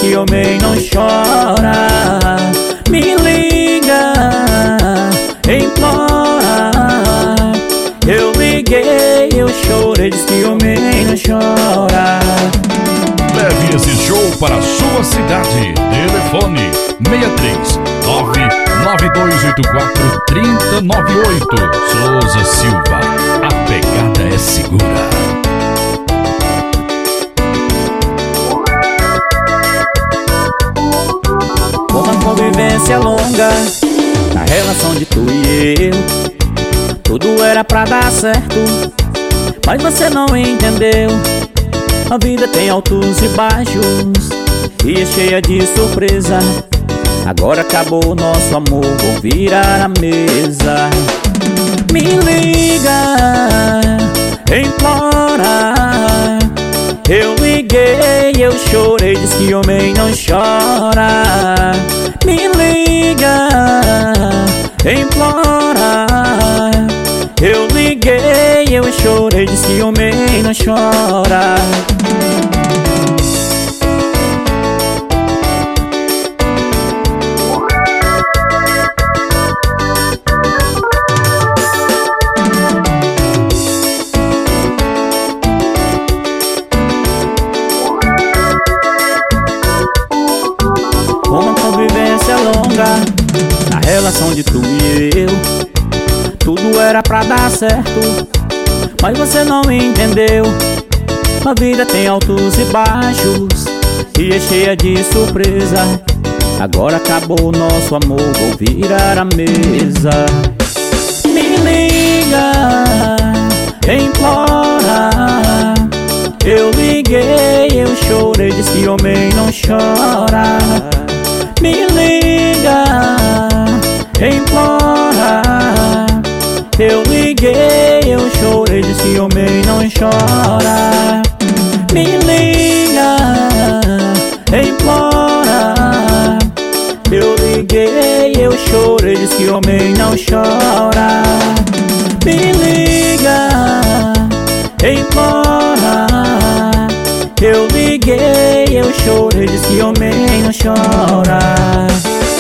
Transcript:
que homem não chora. Me liga, implora. Eu liguei, eu chorei, diz que homem não chora. Leve esse show para a sua cidade. Telefone 63 99284 3098. Souza Silva, a pegada é segura. Uma convivência longa na relação de tu e eu. Tudo era pra dar certo, mas você não entendeu. A vida tem altos e baixos e é cheia de surpresa. Agora acabou o nosso amor, vou virar a mesa. Me liga, implora. Eu liguei, eu chorei, diz que homem não chora. Me liga, implora. Eu liguei, eu chorei, diz que homem não chora. Uma convivência longa na relação de tu e eu. Tudo era pra dar certo, mas você não entendeu. A vida tem altos e baixos e é cheia de surpresa. Agora acabou o nosso amor, vou virar a mesa. Me liga, implora. Eu liguei, eu chorei, diz que homem não chora. Me liga, implora. Eu liguei, eu chorei, diz que homem não chora. Me liga, implora. Eu liguei, eu chorei, diz que homem não chora. Me liga, implora. Eu liguei, eu chorei, diz que homem não chora.